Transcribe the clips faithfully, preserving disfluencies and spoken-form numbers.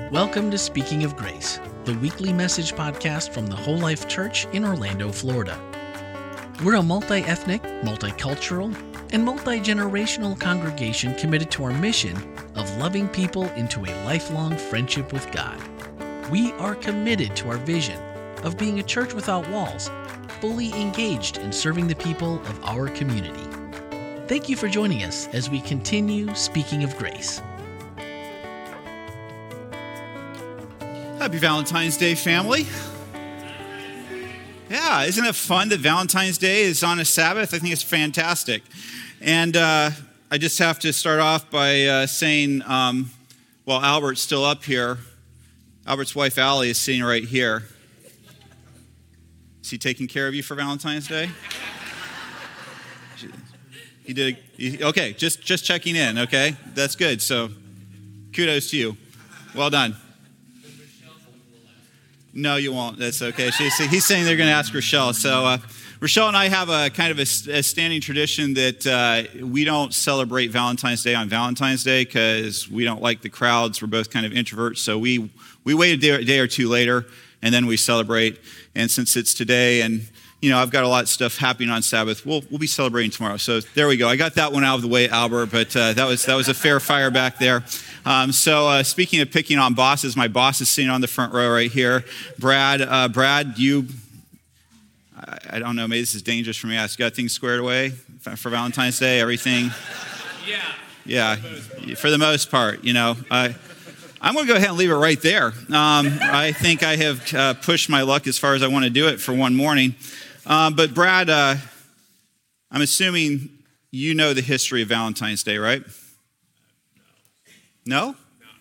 Welcome to Speaking of Grace, the weekly message podcast from the Whole Life Church in Orlando, Florida. We're a multi-ethnic, multicultural, and multi-generational congregation committed to our mission of loving people into a lifelong friendship with God. We are committed to our vision of being a church without walls, fully engaged in serving the people of our community. Thank you for joining us as we continue Speaking of Grace. Happy Valentine's Day, family. Yeah, isn't it fun that Valentine's Day is on a Sabbath? I think it's fantastic. And uh, I just have to start off by uh, saying, um, well, Albert's still up here. Albert's wife, Allie, is sitting right here. Is he taking care of you for Valentine's Day? He did. He, okay, just, just checking in, okay? That's good. So kudos to you. Well done. No, you won't. That's okay. She's, he's saying they're going to ask Rochelle. So uh, Rochelle and I have a kind of a, a standing tradition that uh, we don't celebrate Valentine's Day on Valentine's Day because we don't like the crowds. We're both kind of introverts. So we, we wait a day, a day or two later, and then we celebrate. And since it's today and, you know, I've got a lot of stuff happening on Sabbath, we'll we'll be celebrating tomorrow. So there we go. I got that one out of the way, Albert, but uh, that was that was a fair fire back there. Um, so uh, speaking of picking on bosses, my boss is sitting on the front row right here. Brad, uh, Brad, you, I, I don't know, maybe this is dangerous for me. I got things squared away for Valentine's Day, everything. Yeah. Yeah, for the most part, you know. Uh, I'm going to go ahead and leave it right there. Um, I think I have uh, pushed my luck as far as I want to do it for one morning. Um, but Brad, uh, I'm assuming you know the history of Valentine's Day, right? No?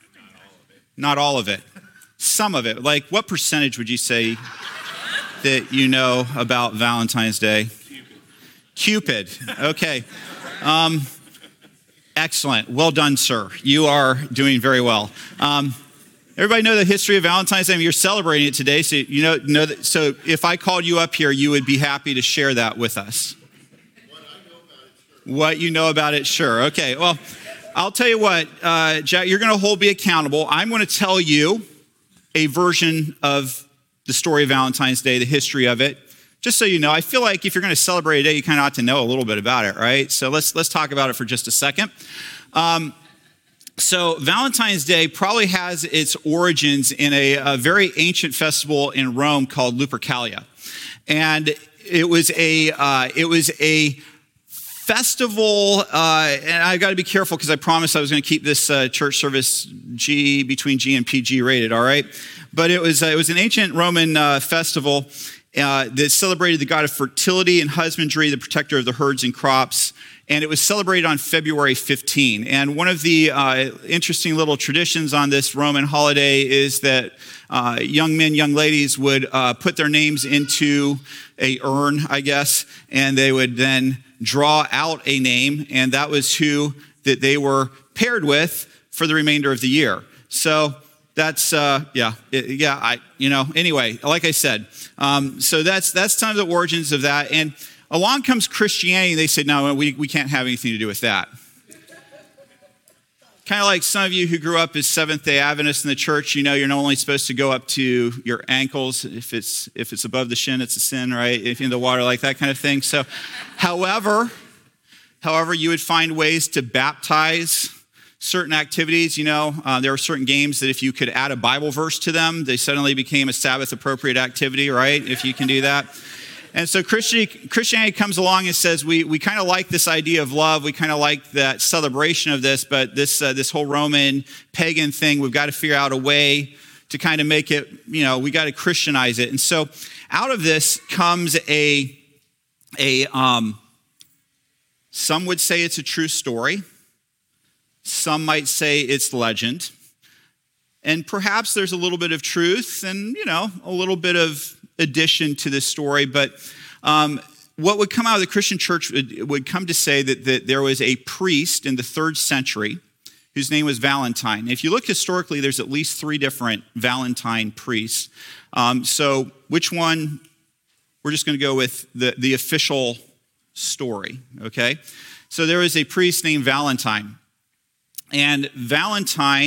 Not all of it. Not all of it. Some of it. Like, what percentage would you say that you know about Valentine's Day? Cupid. Cupid. Okay. Um, excellent. Well done, sir. You are doing very well. Um, everybody know the history of Valentine's Day? I mean, you're celebrating it today, so you know, know that. So if I called you up here, you would be happy to share that with us. What I know about it, sure. What you know about it, sure. Okay. Well, I'll tell you what, uh, Jack, you're going to hold me accountable. I'm going to tell you a version of the story of Valentine's Day, the history of it. Just so you know, I feel like if you're going to celebrate a day, you kind of ought to know a little bit about it, right? So let's let's talk about it for just a second. Um, so Valentine's Day probably has its origins in a, a very ancient festival in Rome called Lupercalia, and it was a uh, it was a festival, uh, and I got to be careful because I promised I was going to keep this uh, church service G between G and P G rated. All right, but it was uh, it was an ancient Roman uh, festival uh, that celebrated the god of fertility and husbandry, the protector of the herds and crops, and it was celebrated on February fifteenth. And one of the uh, interesting little traditions on this Roman holiday is that uh, young men, young ladies would uh, put their names into a urn, I guess, and they would then draw out a name, and that was who that they were paired with for the remainder of the year. So that's, uh, yeah, it, yeah, I, you know, anyway, like I said, um, so that's that's some of the origins of that. And along comes Christianity, and they said, no, we, we can't have anything to do with that. Kind of like some of you who grew up as Seventh-day Adventists in the church, you know you're not only supposed to go up to your ankles. If it's if it's above the shin, it's a sin, right? If in the water, like that kind of thing. So, however, however, you would find ways to baptize certain activities. You know, uh, there were certain games that if you could add a Bible verse to them, they suddenly became a Sabbath-appropriate activity, right? If you can do that. And so Christianity comes along and says, we we kind of like this idea of love. We kind of like that celebration of this, but this uh, this whole Roman pagan thing, we've got to figure out a way to kind of make it, you know, we got to Christianize it. And so out of this comes a, a um, some would say it's a true story. Some might say it's legend. And perhaps there's a little bit of truth and, you know, a little bit of addition to this story, but um, what would come out of the Christian church would, would come to say that, that there was a priest in the third century whose name was Valentine. If you look historically, there's at least three different Valentine priests. Um, so which one? We're just going to go with the, the official story, okay? So there was a priest named Valentine, and Valentine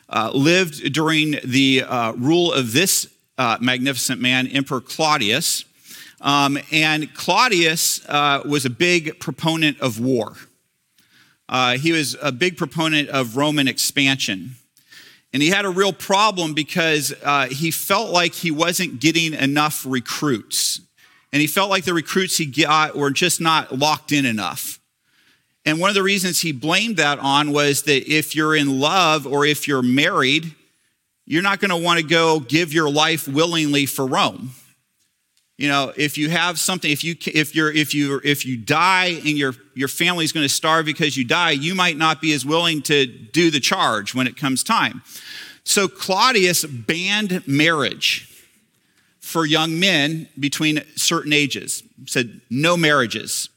uh, lived during the uh, rule of this uh, magnificent man, Emperor Claudius. Um, and Claudius uh, was a big proponent of war. Uh, he was a big proponent of Roman expansion. And he had a real problem because uh, he felt like he wasn't getting enough recruits. And he felt like the recruits he got were just not locked in enough. And one of the reasons he blamed that on was that if you're in love or if you're married, you're not going to want to go give your life willingly for Rome. You know, if you have something, if you if you're if you if you die and your your family's going to starve because you die, you might not be as willing to do the charge when it comes time. So Claudius banned marriage for young men between certain ages. Said no marriages.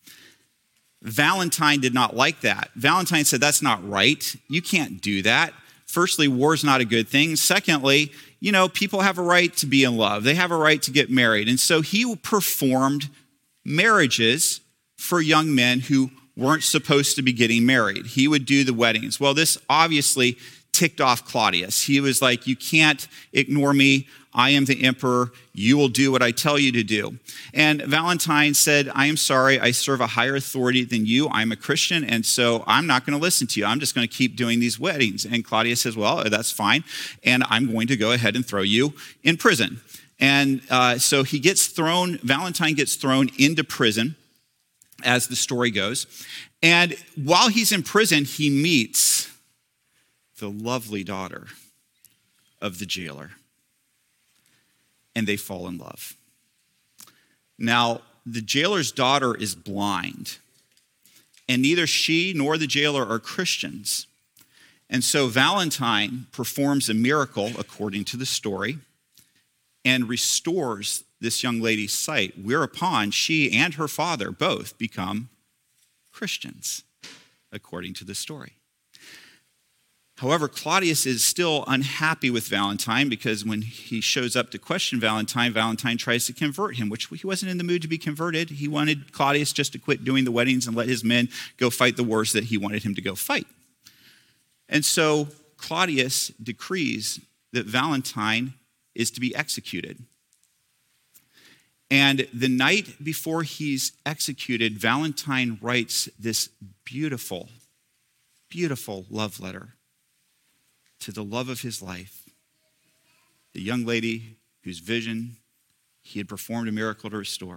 Valentine did not like that. Valentine said that's not right. You can't do that. Firstly, war's not a good thing. Secondly, you know, people have a right to be in love. They have a right to get married. And so he performed marriages for young men who weren't supposed to be getting married. He would do the weddings. Well, this obviously ticked off Claudius. He was like, you can't ignore me. I am the emperor. You will do what I tell you to do. And Valentine said, I am sorry. I serve a higher authority than you. I'm a Christian, and so I'm not going to listen to you. I'm just going to keep doing these weddings. And Claudius says, well, that's fine. And I'm going to go ahead and throw you in prison. And uh, so he gets thrown, Valentine gets thrown into prison, as the story goes. And while he's in prison, he meets the lovely daughter of the jailer. And they fall in love. Now, the jailer's daughter is blind, and neither she nor the jailer are Christians. And so Valentine performs a miracle, according to the story, and restores this young lady's sight, whereupon she and her father both become Christians, according to the story. However, Claudius is still unhappy with Valentine because when he shows up to question Valentine, Valentine tries to convert him, which he wasn't in the mood to be converted. He wanted Claudius just to quit doing the weddings and let his men go fight the wars that he wanted him to go fight. And so Claudius decrees that Valentine is to be executed. And the night before he's executed, Valentine writes this beautiful, beautiful love letter to the love of his life, the young lady whose vision he had performed a miracle to restore.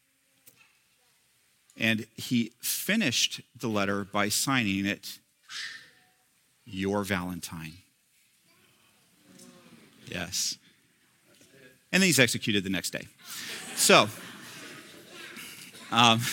And he finished the letter by signing it, your Valentine. Yes. And then he's executed the next day. So, um,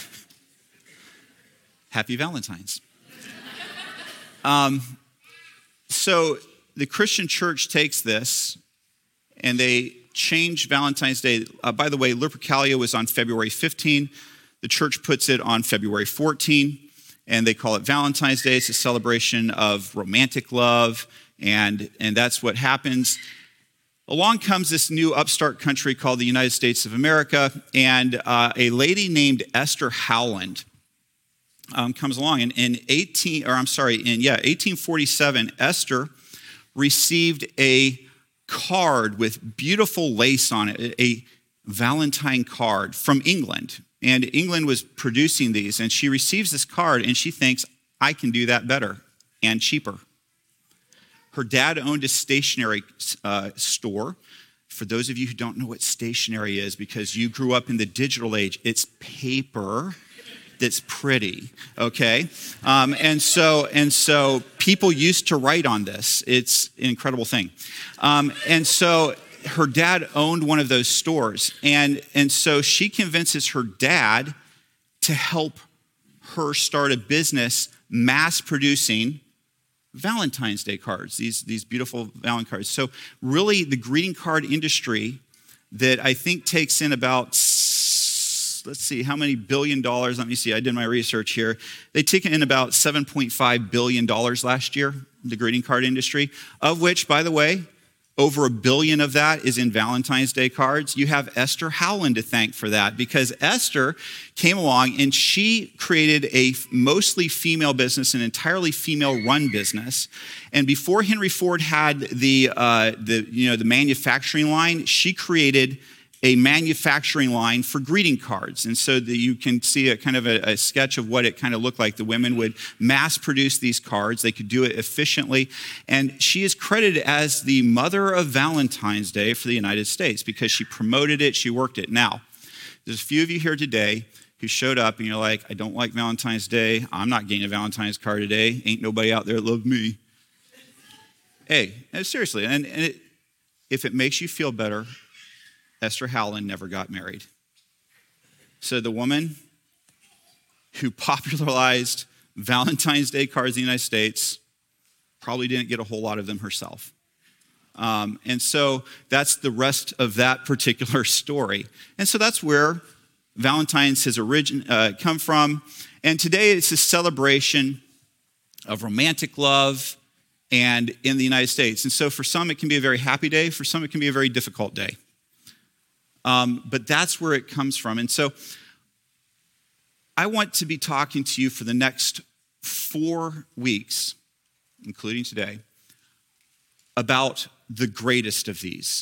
happy Valentine's. Um, so the Christian church takes this and they change Valentine's Day. Uh, by the way, Lupercalia was on February fifteenth. The church puts it on February fourteenth, and they call it Valentine's Day. It's a celebration of romantic love, and, and that's what happens. Along comes this new upstart country called the United States of America, and uh, a lady named Esther Howland um, comes along. And in eighteen, or I'm sorry, in yeah, eighteen forty-seven, Esther received a card with beautiful lace on it, a Valentine card from England. And England was producing these, and she receives this card, and she thinks, I can do that better and cheaper. Her dad owned a stationery uh, store. For those of you who don't know what stationery is, because you grew up in the digital age, it's paper that's pretty, okay? Um, and so and so people used to write on this. It's an incredible thing. Um, and so her dad owned one of those stores. And, and so she convinces her dad to help her start a business mass producing Valentine's Day cards, these, these beautiful Valentine cards. So really the greeting card industry that I think takes in about, let's see, how many billion dollars? Let me see, I did my research here. They take in about seven point five billion dollars last year, the greeting card industry, of which, by the way, Over a billion of that is in Valentine's Day cards. You have Esther Howland to thank for that, because Esther came along and she created a mostly female business, an entirely female-run business. And before Henry Ford had the, uh, the, you know, the manufacturing line, she created a manufacturing line for greeting cards. And so that you can see a kind of a, a sketch of what it kind of looked like. The women would mass produce these cards. They could do it efficiently. And she is credited as the mother of Valentine's Day for the United States because she promoted it, she worked it. Now, there's a few of you here today who showed up and you're like, I don't like Valentine's Day. I'm not getting a Valentine's card today. Ain't nobody out there that loved me. Hey, seriously, and, and it, if it makes you feel better, Esther Howland never got married. So the woman who popularized Valentine's Day cards in the United States probably didn't get a whole lot of them herself. Um, and so that's the rest of that particular story. And so that's where Valentine's has origin, uh, come from. And today it's a celebration of romantic love and in the United States. And so for some it can be a very happy day. For some it can be a very difficult day. Um, but that's where it comes from. And so I want to be talking to you for the next four weeks, including today, about the greatest of these.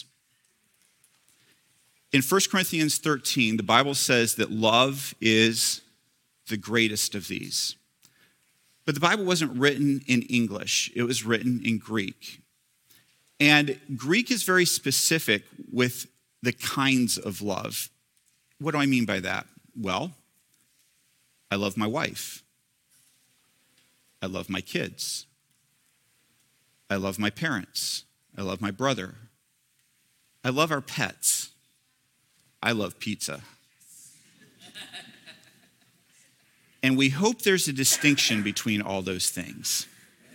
In First Corinthians thirteen, the Bible says that love is the greatest of these. But the Bible wasn't written in English. It was written in Greek. And Greek is very specific with the kinds of love. What do I mean by that? Well, I love my wife. I love my kids. I love my parents. I love my brother. I love our pets. I love pizza. And we hope there's a distinction between all those things.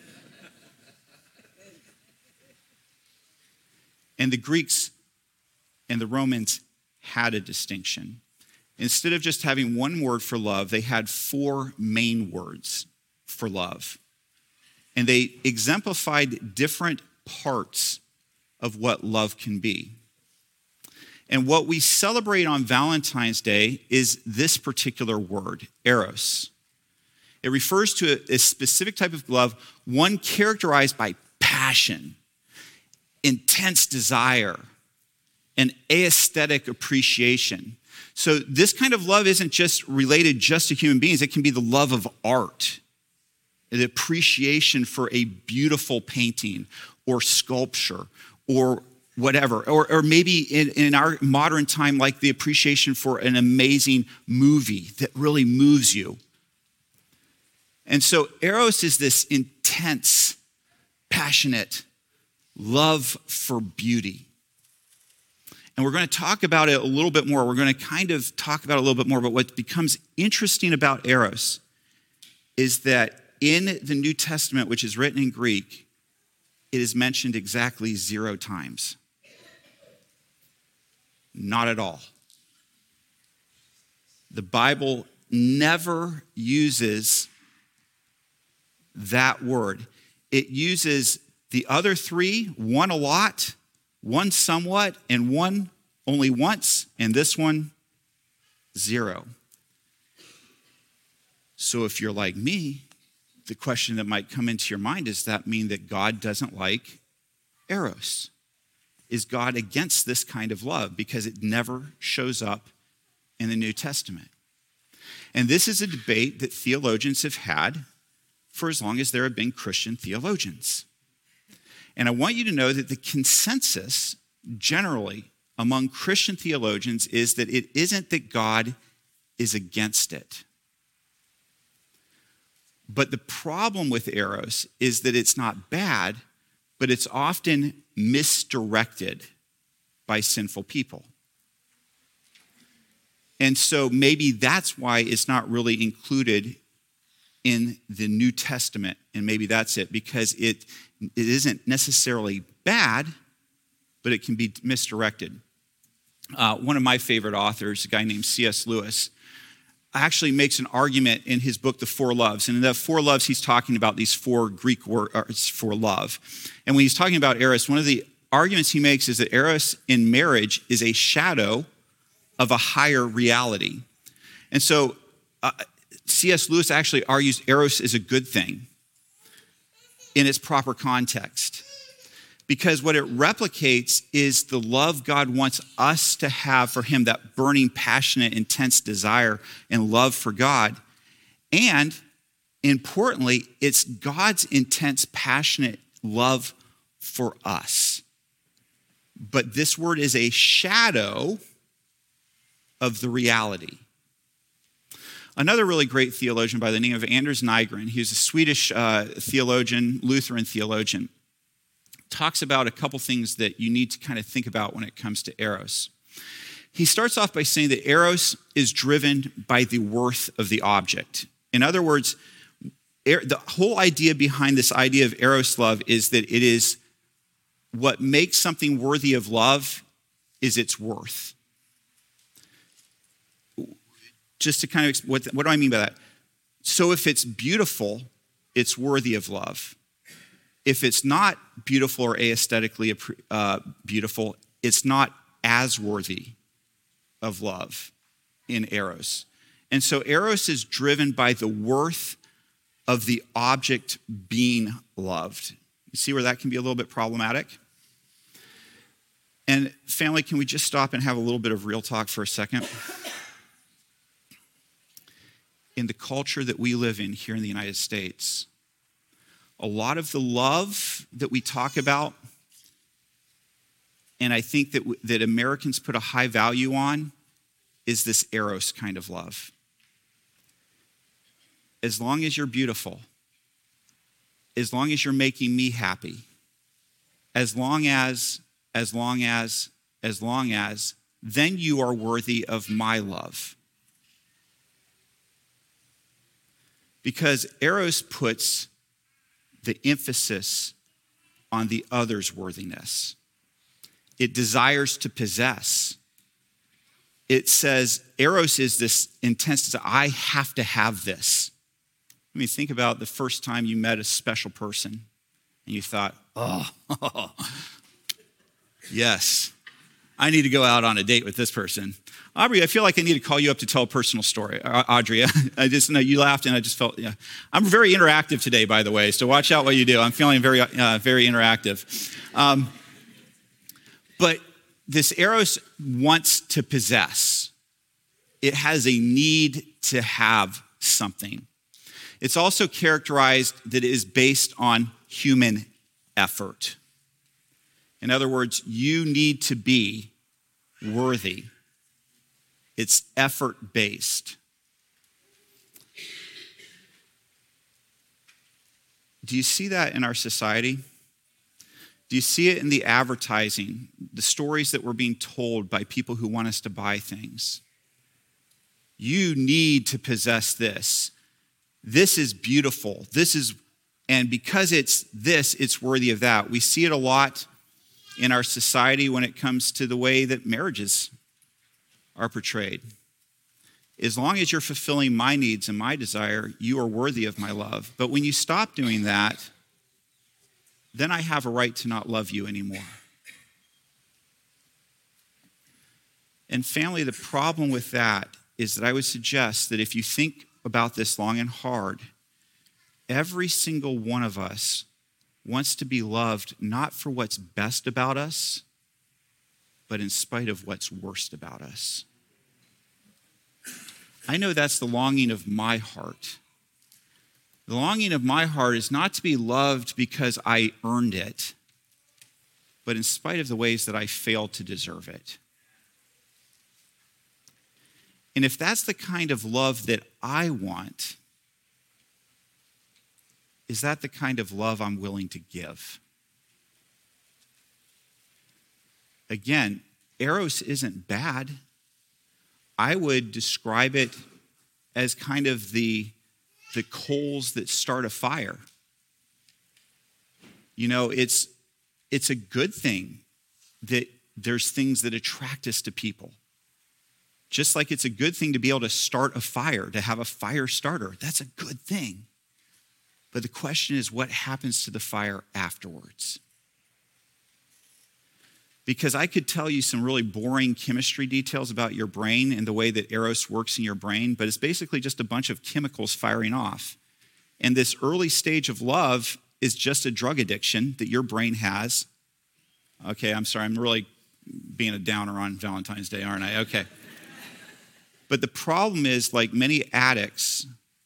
And the Greeks and the Romans had a distinction. Instead of just having one word for love, they had four main words for love. And they exemplified different parts of what love can be. And what we celebrate on Valentine's Day is this particular word, eros. It refers to a, a specific type of love, one characterized by passion, intense desire, and aesthetic appreciation. So this kind of love isn't just related just to human beings. It can be the love of art, the appreciation for a beautiful painting or sculpture or whatever. Or, or maybe in, in our modern time, like the appreciation for an amazing movie that really moves you. And so eros is this intense, passionate love for beauty. And we're going to talk about it a little bit more. We're going to kind of talk about it a little bit more. But what becomes interesting about eros is that in the New Testament, which is written in Greek, it is mentioned exactly zero times. Not at all. The Bible never uses that word. It uses the other three, one a lot, one somewhat, and one only once, and this one, zero. So if you're like me, the question that might come into your mind, does that mean that God doesn't like eros? Is God against this kind of love? Because it never shows up in the New Testament. And this is a debate that theologians have had for as long as there have been Christian theologians. And I want you to know that the consensus generally among Christian theologians is that it isn't that God is against it. But the problem with eros is that it's not bad, but it's often misdirected by sinful people. And so maybe that's why it's not really included in the New Testament. And maybe that's it, because it, it isn't necessarily bad, but it can be misdirected. Uh, one of my favorite authors, a guy named C S Lewis, actually makes an argument in his book, The Four Loves. And in the Four Loves, he's talking about these four Greek words for love. And when he's talking about eros, one of the arguments he makes is that Eros in marriage is a shadow of a higher reality. And so uh, C S Lewis actually argues Eros is a good thing in its proper context, because what it replicates is the love God wants us to have for him, that burning, passionate, intense desire and love for God. And importantly, it's God's intense, passionate love for us. But this word is a shadow of the reality. Another really great theologian by the name of Anders Nygren, he's a Swedish uh, theologian, Lutheran theologian, talks about a couple things that you need to kind of think about when it comes to Eros. He starts off by saying that Eros is driven by the worth of the object. In other words, the whole idea behind this idea of Eros love is that it is what makes something worthy of love is its worth. Just to kind of, what, what do I mean by that? So if it's beautiful, it's worthy of love. If it's not beautiful or aesthetically uh, beautiful, it's not as worthy of love in Eros. And so Eros is driven by the worth of the object being loved. You see where that can be a little bit problematic? And family, can we just stop and have a little bit of real talk for a second? In the culture that we live in here in the United States, a lot of the love that we talk about, and I think that, that Americans put a high value on, is this Eros kind of love. As long as you're beautiful, as long as you're making me happy, as long as, as long as, as long as, then you are worthy of my love. Because Eros puts the emphasis on the other's worthiness. It desires to possess. It says, Eros is this intense, I have to have this. I mean, think about the first time you met a special person and you thought, oh, yes, I need to go out on a date with this person. Aubrey, I feel like I need to call you up to tell a personal story. Audrey, I just know you laughed and I just felt, yeah. I'm very interactive today, by the way, so watch out what you do. I'm feeling very, uh, very interactive. Um, but this Eros wants to possess. It has a need to have something. It's also characterized that it is based on human effort. In other words, you need to be worthy. It's effort-based. Do you see that in our society? Do you see it in the advertising, the stories that we're being told by people who want us to buy things? You need to possess this. This is beautiful. This is, and because it's this, it's worthy of that. We see it a lot in our society when it comes to the way that marriages are portrayed. As long as you're fulfilling my needs and my desire, you are worthy of my love. But when you stop doing that, then I have a right to not love you anymore. And family, the problem with that is that I would suggest that if you think about this long and hard, every single one of us wants to be loved not for what's best about us, but in spite of what's worst about us. I know that's the longing of my heart. The longing of my heart is not to be loved because I earned it, but in spite of the ways that I failed to deserve it. And if that's the kind of love that I want, is that the kind of love I'm willing to give? Again, Eros isn't bad. I would describe it as kind of the, the coals that start a fire. You know, it's, it's a good thing that there's things that attract us to people. Just like it's a good thing to be able to start a fire, to have a fire starter. That's a good thing. But the question is, what happens to the fire afterwards? because I could tell you some really boring chemistry details about your brain and the way that Eros works in your brain, but it's basically just a bunch of chemicals firing off. And this early stage of love is just a drug addiction that your brain has. Okay, I'm sorry, I'm really being a downer on Valentine's Day, aren't I? Okay. But the problem is, like many addicts,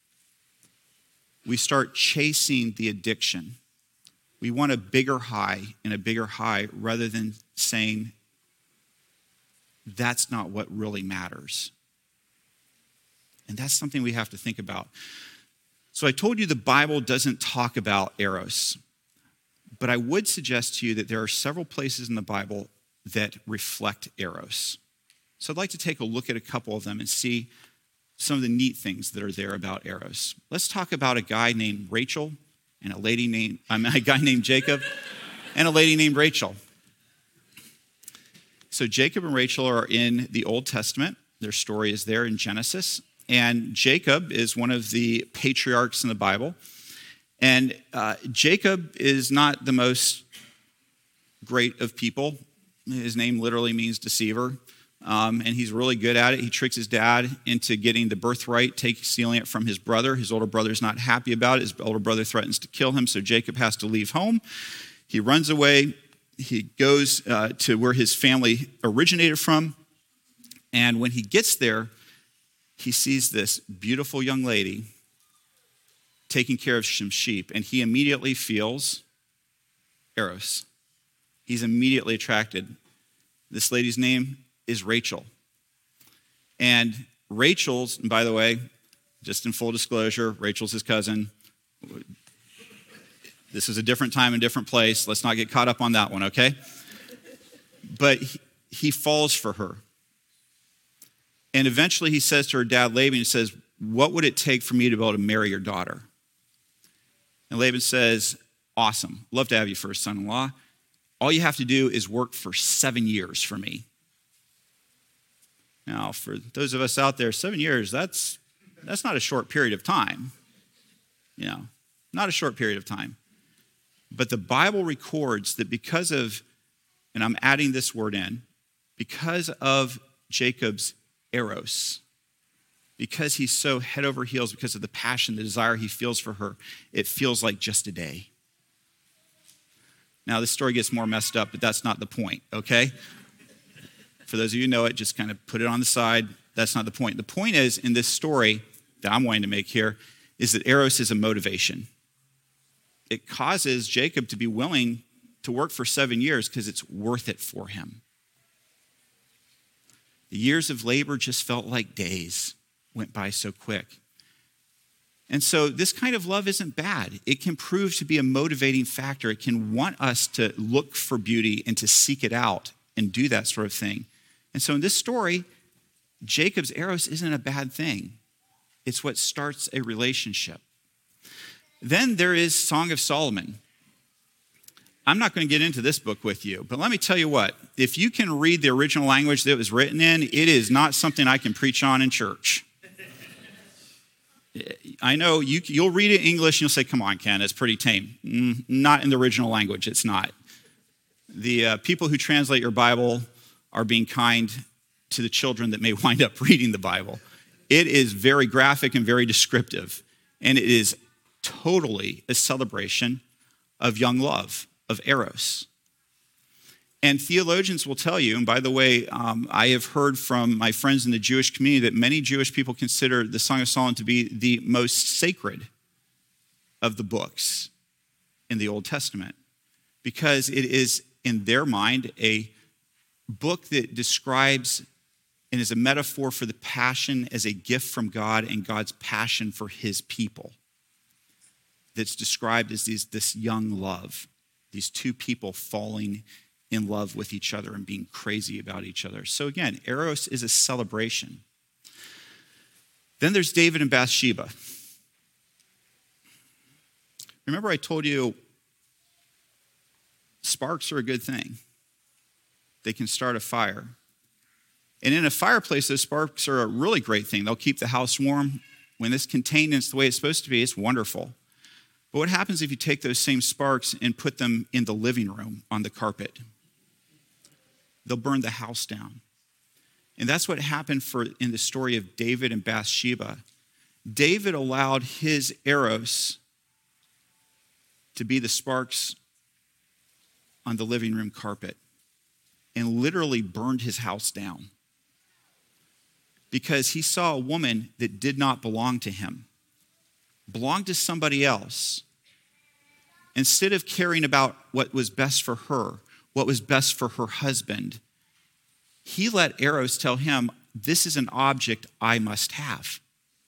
we start chasing the addiction. We want a bigger high and a bigger high rather than saying, that's not what really matters. And that's something we have to think about. So I told you the Bible doesn't talk about Eros, but I would suggest to you that there are several places in the Bible that reflect Eros. So I'd like to take a look at a couple of them and see some of the neat things that are there about Eros. Let's talk about a guy named Rachel and a lady named, I mean, a guy named Jacob and a lady named Rachel. So Jacob and Rachel are in the Old Testament. Their story is there in Genesis. And Jacob is one of the patriarchs in the Bible. And uh, Jacob is not the most great of people. His name literally means deceiver. Um, and he's really good at it. He tricks his dad into getting the birthright, taking stealing it from his brother. His older brother's not happy about it. His older brother threatens to kill him, so Jacob has to leave home. He runs away. He goes uh, to where his family originated from. And when he gets there, he sees this beautiful young lady taking care of some sheep, and he immediately feels Eros. He's immediately attracted. This lady's name is Rachel. And Rachel's, and by the way, just in full disclosure, Rachel's his cousin. This is a different time and different place. Let's not get caught up on that one, okay? But he, he falls for her. And eventually he says to her dad, Laban, he says, what would it take for me to be able to marry your daughter? And Laban says, awesome. Love to have you for a son-in-law. All you have to do is work for seven years for me. Now, for those of us out there, seven years, that's that's not a short period of time. You know, not a short period of time. But the Bible records that because of, and I'm adding this word in, because of Jacob's Eros, because he's so head over heels, because of the passion, the desire he feels for her, it feels like just a day. Now, this story gets more messed up, but that's not the point, okay? For those of you who know it, just kind of put it on the side. That's not the point. The point is, in this story that I'm wanting to make here, is that Eros is a motivation. It causes Jacob to be willing to work for seven years because it's worth it for him. The years of labor just felt like days, went by so quick. And so this kind of love isn't bad. It can prove to be a motivating factor. It can want us to look for beauty and to seek it out and do that sort of thing. And so in this story, Jacob's Eros isn't a bad thing. It's what starts a relationship. Then there is Song of Solomon. I'm not going to get into this book with you, but let me tell you what. If you can read the original language that it was written in, it is not something I can preach on in church. I know you, you'll read it in English and you'll say, come on, Ken, it's pretty tame. Mm, not in the original language, it's not. The uh, people who translate your Bible are being kind to the children that may wind up reading the Bible. It is very graphic and very descriptive, and it is totally a celebration of young love, of Eros. And theologians will tell you, and by the way, um, I have heard from my friends in the Jewish community that many Jewish people consider the Song of Solomon to be the most sacred of the books in the Old Testament, because it is, in their mind, a book that describes and is a metaphor for the passion as a gift from God and God's passion for his people. That's described as these, this young love, these two people falling in love with each other and being crazy about each other. So again, Eros is a celebration. Then there's David and Bathsheba. Remember I told you sparks are a good thing. They can start a fire. And in a fireplace, those sparks are a really great thing. They'll keep the house warm. When it's contained and it's the way it's supposed to be, it's wonderful. But what happens if you take those same sparks and put them in the living room on the carpet? they'll burn the house down. And that's what happened for in the story of David and Bathsheba. David allowed his arrows to be the sparks on the living room carpet and literally burned his house down because he saw a woman that did not belong to him, belonged to somebody else. Instead of caring about what was best for her, what was best for her husband, he let arrows tell him, this is an object I must have.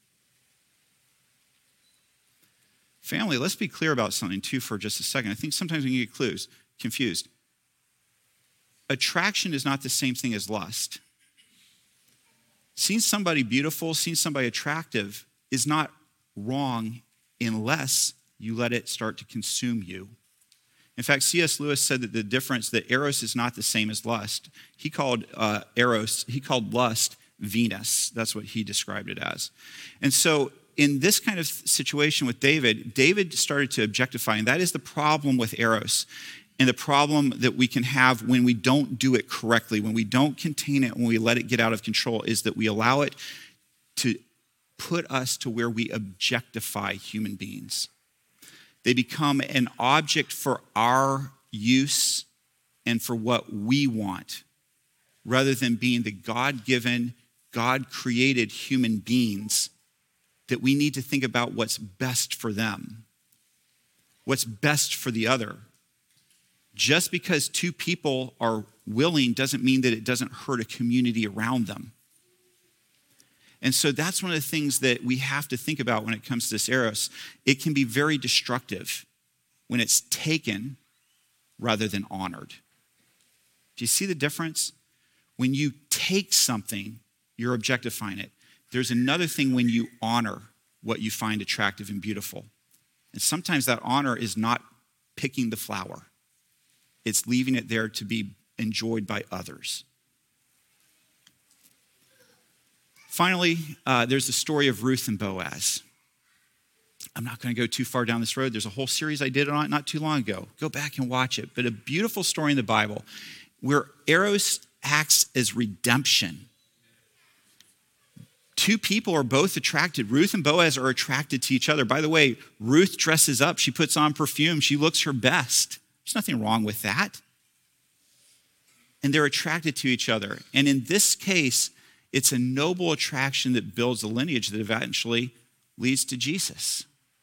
Family, let's be clear about something too for just a second. I think sometimes we can get clues, confused. Attraction is not the same thing as lust. Seeing somebody beautiful, seeing somebody attractive is not wrong unless you let it start to consume you. In fact, C S Lewis said that the difference, that eros is not the same as lust. He called uh, eros, he called lust Venus. That's what he described it as. And so in this kind of situation with David, David started to objectify, and that is the problem with eros. And the problem that we can have when we don't do it correctly, when we don't contain it, when we let it get out of control, is that we allow it to put us to where we objectify human beings. They become an object for our use and for what we want, rather than being the God-given, God-created human beings that we need to think about what's best for them, what's best for the other. Just because two people are willing doesn't mean that it doesn't hurt a community around them. And so that's one of the things that we have to think about when it comes to this eros. It can be very destructive when it's taken rather than honored. Do you see the difference? When you take something, you're objectifying it. There's another thing when you honor what you find attractive and beautiful. And sometimes that honor is not picking the flower. It's leaving it there to be enjoyed by others. Finally, uh, there's the story of Ruth and Boaz. I'm not going to go too far down this road. There's a whole series I did on it not too long ago. Go back and watch it. But a beautiful story in the Bible where eros acts as redemption. Two people are both attracted. Ruth and Boaz are attracted to each other. By the way, Ruth dresses up. She puts on perfume. She looks her best. There's nothing wrong with that. And they're attracted to each other. And in this case, it's a noble attraction that builds a lineage that eventually leads to Jesus.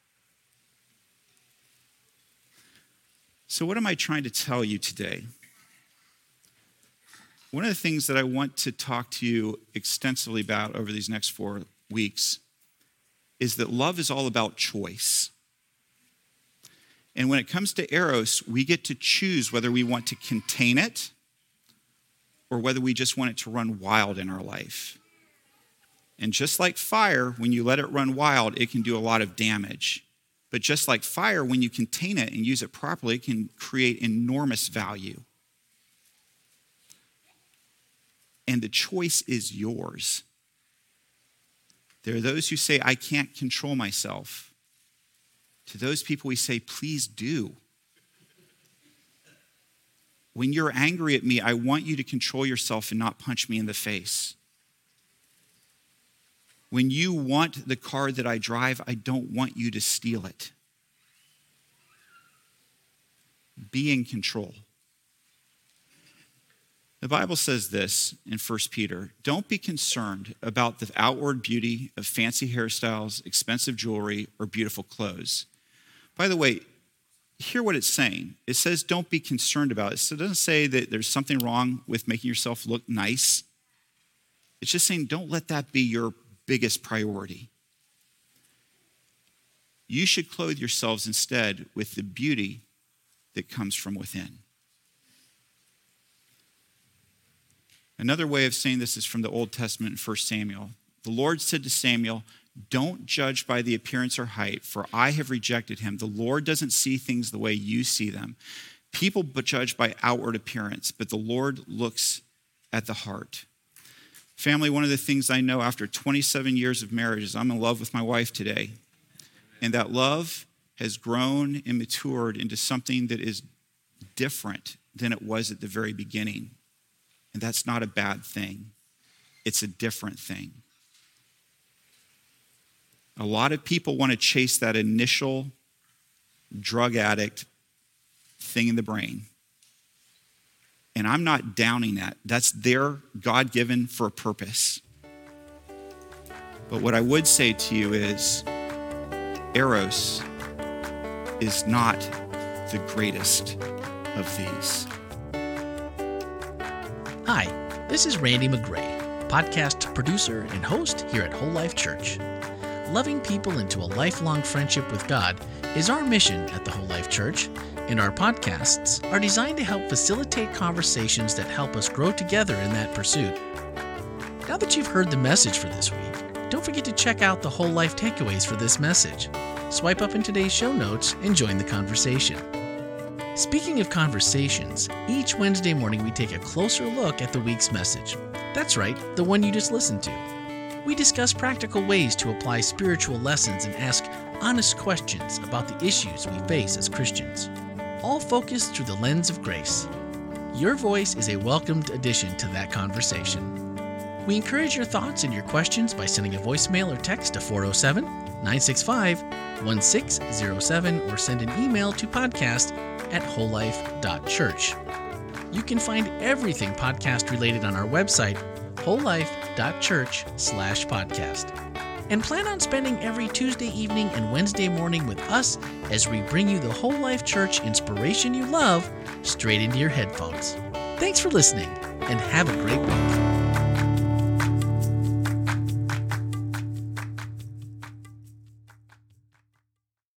So what am I trying to tell you today? One of the things that I want to talk to you extensively about over these next four weeks is that love is all about choice. And when it comes to eros, we get to choose whether we want to contain it or whether we just want it to run wild in our life. And just like fire, when you let it run wild, it can do a lot of damage. But just like fire, when you contain it and use it properly, it can create enormous value. And the choice is yours. There are those who say, I can't control myself. To those people, we say, please do. When you're angry at me, I want you to control yourself and not punch me in the face. When you want the car that I drive, I don't want you to steal it. Be in control. The Bible says this in First Peter, don't be concerned about the outward beauty of fancy hairstyles, expensive jewelry, or beautiful clothes. By the way, hear what it's saying. It says don't be concerned about it. So it doesn't say that there's something wrong with making yourself look nice. It's just saying don't let that be your biggest priority. You should clothe yourselves instead with the beauty that comes from within. Another way of saying this is from the Old Testament in First Samuel. The Lord said to Samuel, don't judge by the appearance or height, for I have rejected him. The Lord doesn't see things the way you see them. People judge by outward appearance, but the Lord looks at the heart. Family, one of the things I know after twenty-seven years of marriage is I'm in love with my wife today. And that love has grown and matured into something that is different than it was at the very beginning. And that's not a bad thing. It's a different thing. A lot of people want to chase that initial drug addict thing in the brain. And I'm not downing that. That's their God-given for a purpose. But what I would say to you is, Eros is not the greatest of these. Hi, this is Randy McGray, podcast producer and host here at Whole Life Church. Loving people into a lifelong friendship with God is our mission at the Whole Life Church, and our podcasts are designed to help facilitate conversations that help us grow together in that pursuit. Now that you've heard the message for this week, don't forget to check out the Whole Life takeaways for this message. Swipe up in today's show notes and join the conversation. Speaking of conversations, each Wednesday morning we take a closer look at the week's message. That's right, the one you just listened to. We discuss practical ways to apply spiritual lessons and ask honest questions about the issues we face as Christians, all focused through the lens of grace. Your voice is a welcomed addition to that conversation. We encourage your thoughts and your questions by sending a voicemail or text to four oh seven, nine six five, one six oh seven or send an email to podcast at whole life dot church. You can find everything podcast related on our website, whole life dot church slash podcast. And plan on spending every Tuesday evening and Wednesday morning with us as we bring you the Whole Life Church inspiration you love straight into your headphones. Thanks for listening and have a great week.